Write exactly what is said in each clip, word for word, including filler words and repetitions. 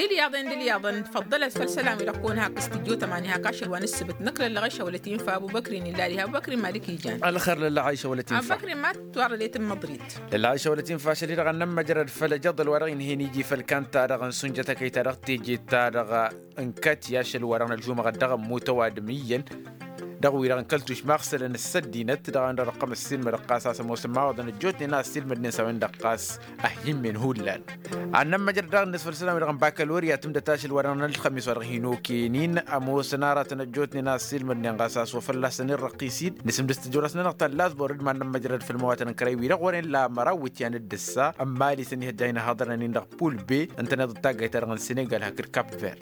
ليلي أظن ليلي أظن فضلت فالسلام يلقونها كاستديو تمانيها كاشر ونسبت نقل اللي غشة والتين فأبو بكر اللالي أبو بكر مالك يجان على خير لله عايشة والتين أبو بكر ما توار ليتم مضريد لله عايشة والتين فاشل رغن نم مجرد فلجض الورغين هني جي فالكان تارغن سنجتك كي تارغ تيجي تارغ انكت ياشل ورغن الجمعة دغم متوادميا دغوي رغن كلتوش مغسل ان السدينت دغن رقم السلم رقاس اسا موسم ما وضن الجوتني ناس سلم النسوين دقاس احيم من هولان عن نم مجرد رغن نصف السلام رغن باكالوريا تم دتاشل ورغن الخميس ورغينو كينين امو سنارة الجوتني ناس سلم النقاساس وفلا سنين رقيسين نسم دستجورسنا نقطة لاز بورد ما نم مجرد في المواطن كريوي رغوين لا مراوت يعني الدسا اما لي سنه جاينا هضرنا نندق بول بي انت نضطاق ترغن سنغال هكر كاب فير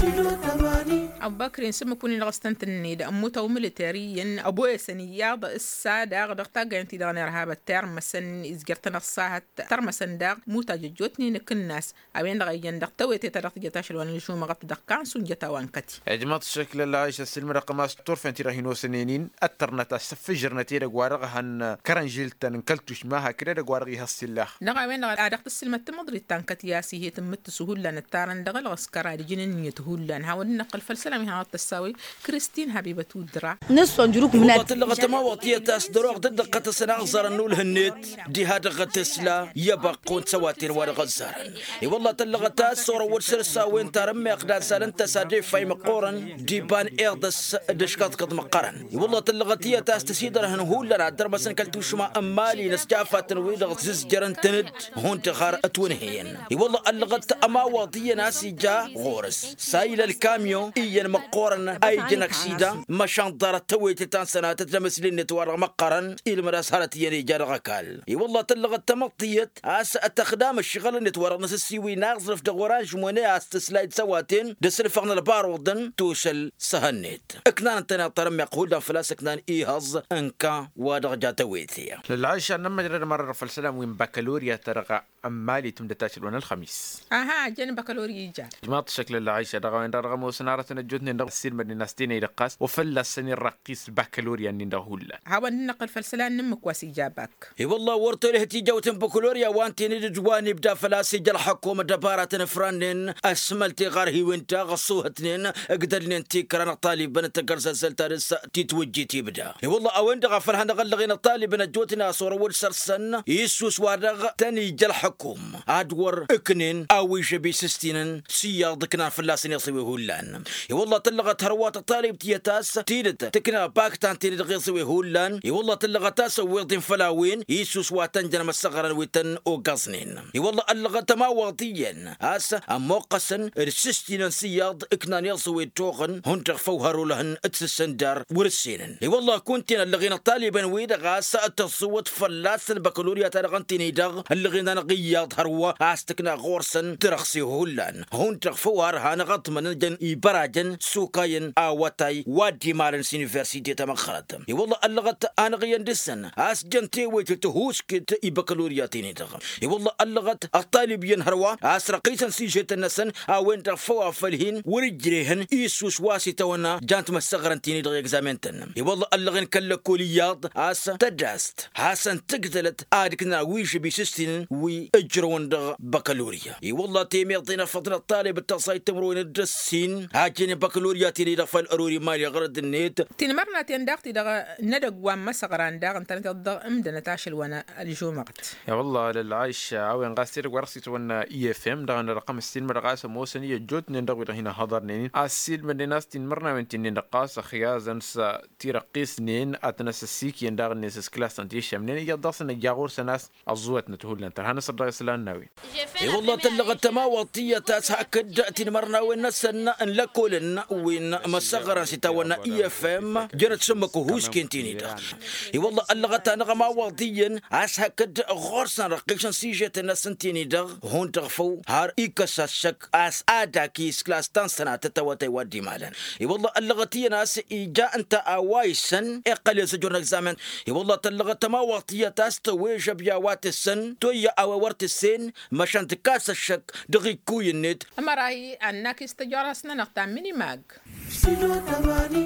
أبو بكر سمو كوني لغستنتني دا أموتو ميليتاريين أبو سنياض السادة غدغتاق انتي دغني رهاب الترمسن إزجرتنا الصاحة ترمسن داغ موتا ججوتني نكن ناس أبين دغيين دغتوي تترغت جتاشل وانلشو مغط دغكان سن جتا وانكتي أجمعت الشكل اللي عايشة السلم رقم طرف انتي راهينو سنينين أترنتا سفجر نتيرا قوارغهن كرنجيلتن نكلتوش ماها كريرا قوارغي هالسلاح دغا وين دغا أدغت السلمة تمضري تانكتي ياسي هي تمت سهولا التارن دغا الغسكرا لجنين يتهولا هاول نقل فالسلام هاو تساوي كريستين حبيبة ودرا نص نجروك من والله تلغت ما وطية تاس دروغ تدقة تسنا غزر النول هنيت دي هذا غتسلا يبقون سواتير ورغزر اي والله تلغت تاس صورة ورسل ساوين ترمي اقدار سالن تسادي في مقورن دي بان اغدس دشكات قد مقارن اي والله تلغت هي تاس تسيدر هنهولا در بس نكلتو شما امالي نسجافة تنويد زجرن تند هون تخار اتونهين اي والله اللغت اما وطية ناسي جا غورس سايل الكاميون اي مقورن اي جنك سيدا مشان دارت تويت تان سنة تتلمس لي نتوار مقارن إلى مراس هالتي يعني جارغكال اي والله تلغت تمطيت اس التخدام الشغل نتوار نس السيوي ناغزر في دغوران جموني استسلايد سواتين دسل فغنا البارودن توشل سهنيت اكنان انتنا طرم يقول دان فلاس اكنان ايهز انكا ودرجة تويتية للعيشة نما جرد مرة فالسلام وين بكالوريا ترغى أمالي تم دتاشل وانا الخميس اها جن بكالوريا جا جماعة الشكل اللي عايشة رغى وين رغى موسنارة نجوتني نرغى السير من الناستين يرقاس وفلا السنين رقيس البكالوريا نندهولا هاو ننقل فالسلام نمك واسي جابك اي والله ورتو له تيجا وتم بكالوريا وانتي ندجواني بدا فلاسي جل حكومة دبارة نفرانين اسملتي غارهي وانتا غصوها تنين اقدرني انتي كرانا طالبا نتقرز الزلتارس تيتوجي تيبدا اي والله اوين دغا فرهان غلغين الطالبا نجوتنا صورة ورسرسن يسوس وارغ تاني جل حكوم ادور اكنين اوي شبي سستينن سياض كنا فلاسين يصوي هولان اي والله تلغت هروات الطالب تيتاس تيدت تكنا باكتان تيد غيصوي هولان اي والله تلغتا ويضين فلاوين يسوس واتنجن مسغرا ويتن اوغازنين اي والله اللغت ما واطيا اس اموقسن رسستين سياض اكنا يصوي توغن هون تغفوهروا لهن اتسندر ورسينن اي والله كنتين اللغين الطالبا ويدا غاس تصوت فلاس البكالوريا ترغنتيني دغ اللغين نغياض هروا استكنا غورسن ترخسي هولان هون تغفوهر هان غطمن جن ايبراجن سوكاين اواتاي وادي مارن سينيفرسيتي تمخرت اي والله اللغت انا غيان دسن اس جنتي ويتهوش كت ايبكالورياتيني دغ اي والله اللغت الطالبين هروا اس رقيسن سيجت النسن اوين تغفوا فلهين ورجريهن يسوس واسيتونا جانت مسغرنتيني دغ اكزامنتن اي والله اللغن كلكوليات اس تدرست حسن تقتلت ادكنا ويش بيسستين وي اجرون دغ بكالوريا اي والله تيميطينا فضل الطالب التصايد تمرون الدسين هاجين بكالورياتيني دغ الاروري مالي غرد النيت تنمرنا تندقتي دغ ندق وام مسغران دغ انت تضغ امدنا تاشل وانا الجمعت يا والله للعيش اوين غاسير ورسيت وانا اي اف ام دغ رقم السين مرغاس موسنيه جوت ندغ هنا حضرنين اسيل من الناس تنمرنا من تنقاس خيازن س ترقيسنين اتنس السيك يندغ نيس كلاس انت شمنين يضصن جاغور سناس ازوت نتهول انت هنا صدق سلان ناوي اي والله تلغت ما وطيه تاس هكد تنمرنا وين سن ان لكولن وين مسغرا سيتاونا اي اف ام جرت سمكو هوس كنتيني دغ اي والله اللغت انا ما وطيا اس هكد غورسن رقيشن سيجت الناس انتيني دغ هون تغفو هار ايكساشك اس اداكي كلاس تان سنه تتوتي ودي مالن اي والله اللغتي ناس اجا انت اوايسن اقل سجون اكزامن اي والله تلغت ما وطيه تاس تويج بياوات السن تويا او ورت السن مشان تكاس الشك دغي كوينت اما راهي انك استجارسنا نقطع ميني ماج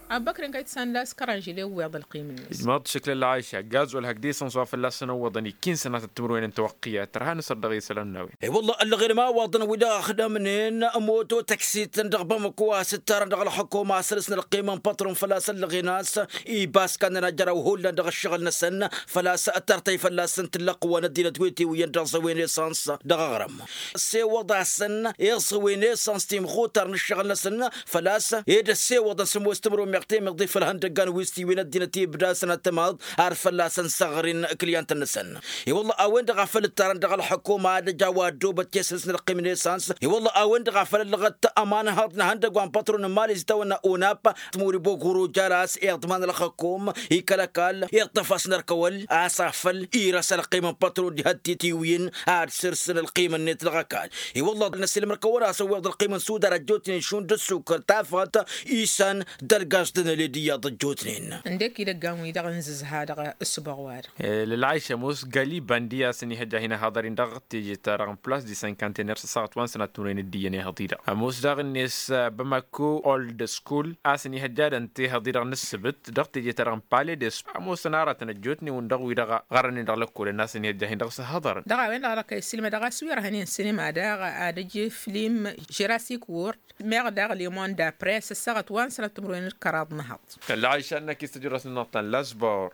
أبكر كيت سانداس كرانجيلي ويض القيم الناس ما شكل العايشة جاز والهجدي صنصاف الله سنة وضني كين سنة التمروين انتوقية ترها نصدقي سلام ناوي اي والله اللي غير ما وضن ودا خدنا منين موتو تاكسي تندغ بمكوا ستار ندغ الحكومة سلسنا القيمة باترون فلاس اللي ناس اي باس كان نجرا وهولا ندغ الشغل نسن فلاس الترتي فلاس تلقوا ندينا تويتي ويندغ زوين ليسانس دغ غرم سي وضع السن يصوين ليسانس تيم خوتر نشغل نسن فلاس يد السي وضع سمو استمروا مقتي مقضي في الهندقان ويستي ويندينا تي بدا سنة تماض عارف فلاس صغرين كليانت النسن اي والله اوين دغ فل الترن دغ الحكومة جواد دوبة كيسلسنا القيمة ليسانس اي والله اوين دغ فل اللغة امانة هاتنا هندقوان باترون مالي زتونا اوناب تموري بوغورو جاراس ايضمان الحكوم يكالكال يطفاس نركول اسافل ايراس القيمة باترون دي هاتي تيوين عاد سرسل القيمة نيت لغاكال اي والله الناس اللي مركورا سوى القيمة سودا رجوتني شون دسوكر تافات ايسان درقاستنا لديا ضجوتنين عندك يلقاهم يدغنزز هذا السبغوار للعيشة موس قالي بانديا سني هجا هنا حاضرين دغت تيجي ترغم بلاس دي سانكانتينير ساعت وان سنة تورين الدياني هضيرة موس دغ الناس بماكو اولد سكول اسني هجا انتي هضيرة نسبت دغت تيجي ترغم بالي ديس موس نارة تنجوتني وندغ ويدغ غرني دغ لكو الناس اني هجا هنا دغ سهضر دغ وين دغ السينما دغ سوير هنين السينما دغ ادجي فيلم جراسيك وورد ميغ دغ ليمون دا بريس ساعت وان سنة تورين الكراد نهض العيشة انك يستجرس النطن لاسبور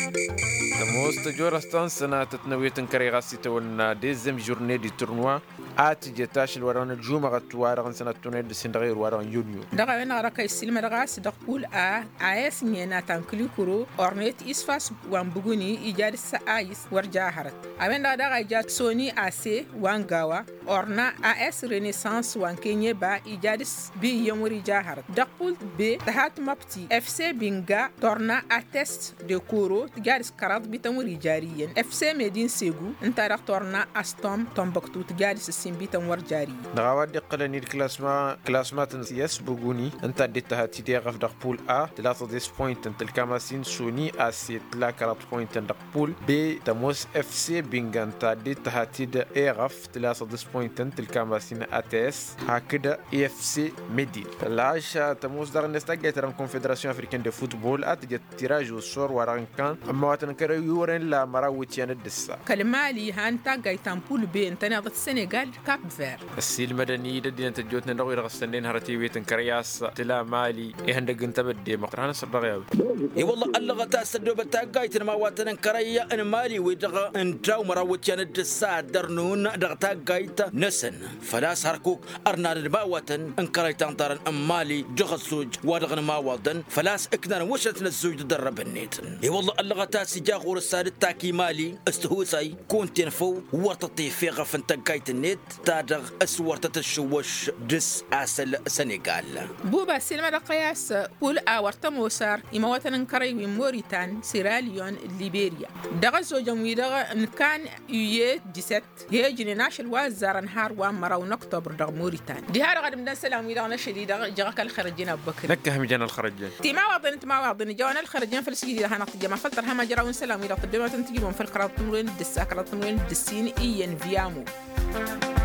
موس تجورس تان سنة تتنوي تنكري غاسي تولنا ديزم جورني دي تورنوا آتي جتاش الوران الجمعة توارغن سنة تونيد سندغير وران يونيو دغا وين راكا السلمة دغا سدق قول آ آيس نينا تانكلي كرو أورنيت إسفاس وان بغوني إيجاد سآيس ورجا هرت أوين دغا إيجاد سوني آسي وان غاوا أورنا آس رينيسانس وان كيني با إيجاد بي يموري جاهرت دقول بي تهات مبتي اف سي بينغا تورنا اتست دي كورو تجار سكرات بتموري جاريا اف سي مدين سيغو انت رختورنا استوم تومبكتو تجار سيمبي تمور جاري دغاوات دي قلني الكلاسما كلاسمات يس بوغوني انت دي تهات دي غف دقبول ا ثلاثة بوينت انت الكاماسين سوني اسي ثلاثة بوينت دقبول بي تموس اف سي بينغا انت دي تهات دي اي غف ثلاثة بوينت انت الكاماسين اتس هكذا اف سي ميدين العاشا تموس دغ نستاجيت ران كونفدراسيون افريكان دي فوتبول اتجت تيراج والصور وران كان اما واتن كرو يورن لا مراوت يندسا كلمالي هانتا غايتان بول بين تناض السنغال كاب فير السيل المدني دي انت جوتنا نغير غسنين هرتي ويتن كرياس تلا مالي اهندق انت بدي مقران صدغيا اي والله اللغه تاسدو بتاغايتن ما واتن كريا ان مالي ويدغ انتو مراوت يندسا درنون دغتاغايت نسن فلاس هركوك ارنا ما واتن ان كريتان طرن مالي جغسوج ودغن ما وادن فلاس اكنر وشت للزوج درب النيتن اي والله اللغه تاسي جاغور الساد تاكي مالي استهوسي كنت نفو ورطتي في غفن تقايت النت تادغ اسورتة الشوش دس اسل سنغال بوبا سينما دقياس بول اورتا موسار يمواتن كري وموريتان سيراليون ليبيريا دغ زوجم ويدغ ان كان يو ديسات يجي ناشل وازار نهار ومراو اكتوبر دغ موريتان دي هذا غادم دان سلام ويدغ نشدي دغ جاك الخرجين ابو بكر نكهم جنا الخرجين تي ما واضن انت ما واضن جوانا الخرجين فلسجي هنا ما فلتر هما جراون سلام ويدغ تدوما تنتجي من في القرات وين الدساكرات وين الدسين اي فيامو